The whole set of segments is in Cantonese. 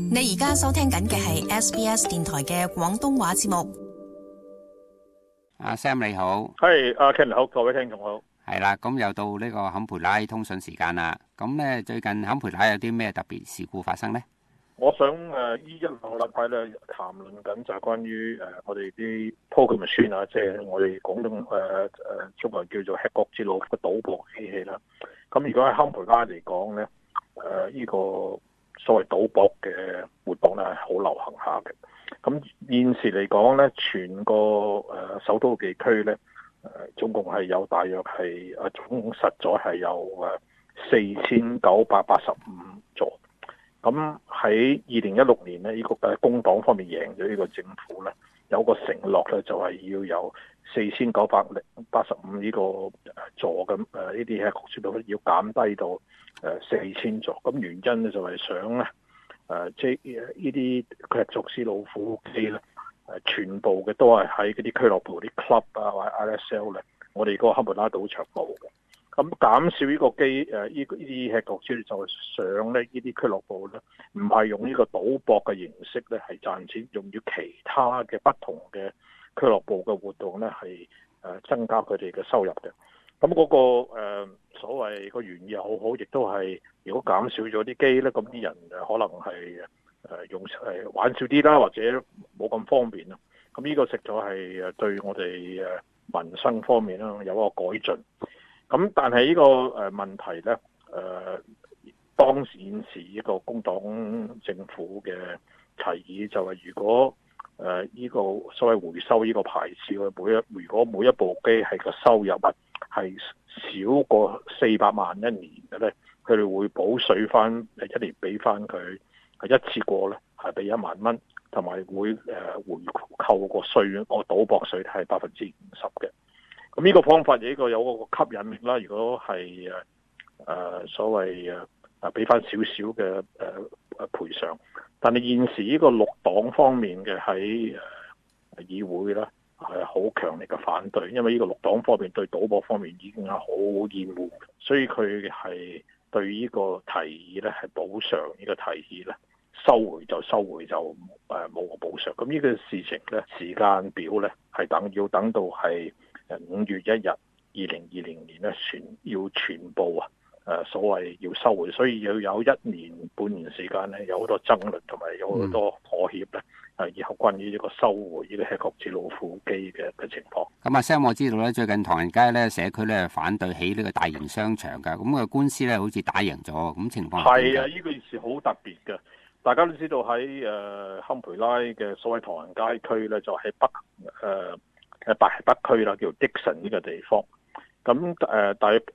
你而家收聽緊嘅係 SBS 電台嘅廣東話節目。 阿 Sam 你好， 係阿 Ken 好，各位聽眾好。 係啦，咁又到呢個坎培拉通訊時間啦。咁咧最近坎培拉有啲咩特別事故發生呢？ 我想呢一兩個禮拜咧談論緊就係關於我哋啲 poker machine 啊，即係我哋廣東中文叫做吃角子佬嘅賭博機器啦。咁如果喺坎培拉嚟講咧，呢個所謂賭博嘅活動咧係好流行下嘅。咁現時嚟講咧，全個首都地區咧，總共係有大約係總實在係有4985座。咁喺2016年咧，呢個工黨方面贏咗呢個政府咧，有個承諾咧，就係要有4985呢個座咁呢啲係確實要減低到4000座。咁原因咧就係想咧即係呢啲腳逐斯老虎機咧全部嘅都係喺嗰啲俱樂部啲 club 啊或者 RSL 咧，我哋嗰個坎培拉賭場冇嘅。咁減少呢個機呢啲吃角子就係想咧呢啲俱樂部咧，唔係用呢個賭博嘅形式咧係賺錢，用於其他嘅不同嘅俱樂部嘅活動咧係增加佢哋嘅收入嘅。咁嗰個所謂個原意好好，亦都係如果減少咗啲機咧，咁啲人可能係用玩少啲啦，或者冇咁方便啦。咁呢個食咗係對我哋民生方面啦有一個改進。咁但係呢個問題咧，當現時呢個工黨政府嘅提議就係，如果呢個所謂回收呢個牌照嘅如果每一部機係個收入係少過400萬一年嘅咧，佢哋會補稅翻一年俾翻佢係一次過咧係俾1萬蚊，同埋會回扣個稅個賭博稅係50%嘅。咁呢個方法呢個有個吸引力啦。如果係所謂俾翻少少嘅賠償，但係現時呢個綠黨方面嘅喺議會咧係好強烈嘅反對，因為呢個綠黨方面對賭博方面已經係好厭惡，所以佢係對呢個提議咧係補償呢個提議咧收回就冇個補償。咁呢個事情咧時間表咧係要等到係5月1日2020年咧要全部所謂要收回，所以要有1年半年時間咧，有好多爭論同埋有好多妥協咧，以後關於呢個收回呢個吃角子老虎機嘅情況。 咁阿 Sam 我知道咧，最近唐人街咧社區咧反對起呢個大型商場㗎，咁個官司咧好似打贏咗，咁情況係啊，呢個件事好特別嘅。大家都知道喺坎培拉嘅所謂唐人街區咧，就喺北區啦，叫 Dixon 呢個地方。咁大約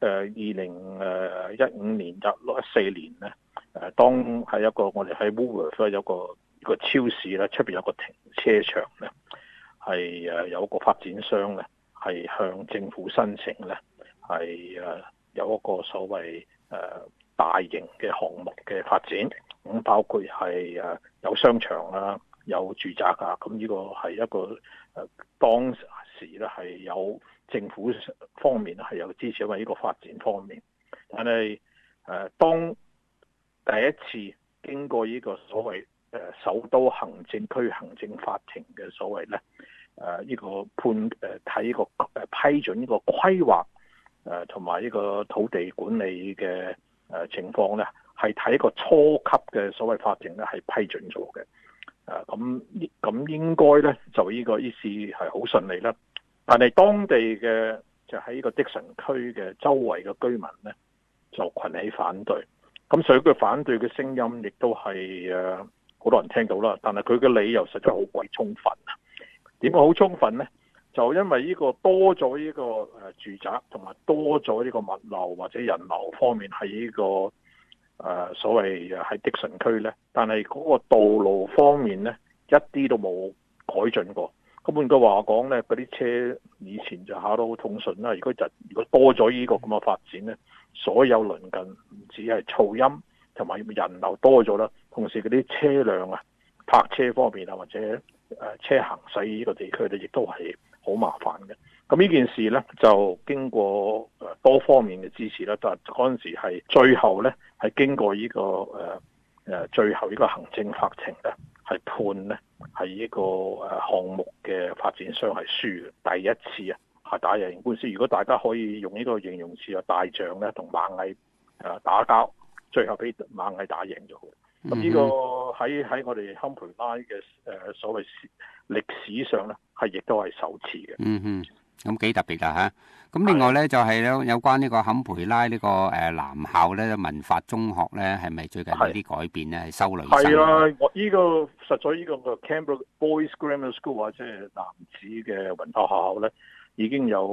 2015年14年咧，當係一個我哋喺 Woolworths 有一個超市咧，出邊有個停車場咧，係有一個發展商咧，係向政府申請咧，係有一個所謂大型嘅項目嘅發展，咁包括係有商場啦，有住宅啊，咁呢個係一個當時咧係有政府方面係有支持，因為呢個發展方面。但係當第一次經過呢個所謂首都行政區行政法庭嘅所謂咧呢個睇呢個批准呢個規劃同埋呢個土地管理嘅情況咧，係睇個初級嘅所謂法庭咧係批准咗嘅。咁應該咧就呢個事係好順利啦。但係當地嘅就喺呢個迪神區嘅周圍嘅居民咧就群起反對。咁所以佢反對嘅聲音亦都係好多人聽到啦。但係佢嘅理由實在好鬼充分啊！點解好充分咧？就因為呢個多咗呢個住宅同埋多咗呢個物流或者人流方面喺呢個所謂喺迪神區咧，但係嗰個道路方面咧一啲都冇改進過。根本嘅話講咧，嗰啲車以前就考得好通順啦。如果多咗呢個咁嘅發展咧，所有鄰近唔止係噪音同埋人流多咗啦，同時嗰啲車輛啊泊車方面啊或者車行駛呢個地區咧，亦都係好麻煩嘅。咁呢件事咧就經過多方面嘅支持啦，但係嗰陣時係最後咧係經過呢個最後呢個行政法庭咧係判咧係呢個項目嘅發展商係輸嘅，第一次係打贏官司。如果大家可以用呢個形容詞大象咧同螞蟻打交，最後俾螞蟻打贏咗。咁呢個喺我哋堪培拉嘅所謂歷史上咧係亦都係首次嘅。 咁幾特別啊嚇！咁另外咧就係有關呢個堪培拉呢個男校咧文法中學咧，係咪最近有啲改變咧？係收女生？ 係啦，我呢個實在呢個 Canberra Boys Grammar School 啊，即係男子嘅文化學校咧，已經有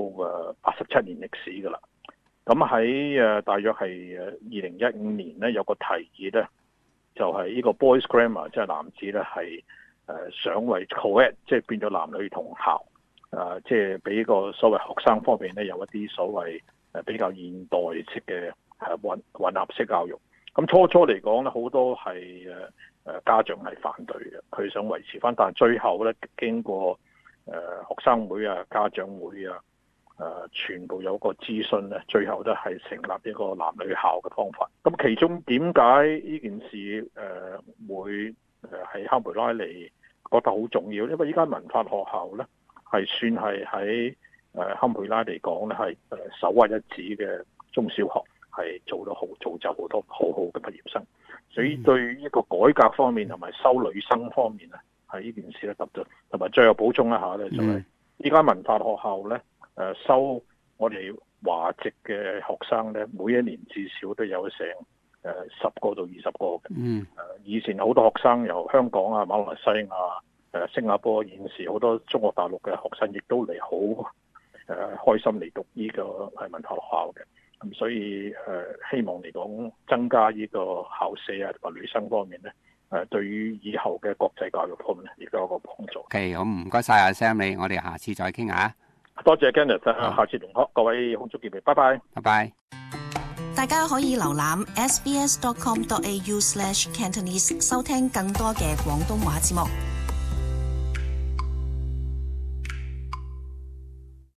87年歷史噶啦。咁喺大約係2015年咧，有個提議咧，就係呢個 Boys Grammar 即係男子咧係想為 co-ed 即係變咗男女同校。即係俾個所謂學生方面咧，有一啲所謂比較現代式嘅混合式教育。咁初嚟講咧，好多係家長係反對嘅，佢想維持翻，但係最後咧經過學生會啊、家長會啊全部有個諮詢咧，最後都係成立一個男女校嘅方法。咁其中點解呢件事會喺堪培拉嚟覺得好重要？因為依家文化學校咧，係算係喺堪培拉嚟講咧，係首屈一指嘅中小學，係做得好，造就好多好好嘅畢業生。所以對一個改革方面同埋收女生方面咧，係呢件事咧特別。同埋最後補充一下咧，就係依家文化學校咧收我哋華籍嘅學生咧，每一年至少都有成10個到20個嘅。以前好多學生由香港啊、馬來西亞、新加坡，現時好多中國大陸嘅學生亦都嚟好開心嚟讀呢個係文化學校嘅。咁所以希望嚟講增加呢個校舍啊同埋女生方面咧，對於以後嘅國際教育方面亦都有個幫助。 OK， 好唔該晒阿 Sam 你，我哋下次再傾下。 多謝 Kenneth，下次同學各位空中見面，拜拜。 拜拜。 大家可以瀏覽 sbs.com.au/Cantonese 收聽更多嘅廣東話節目。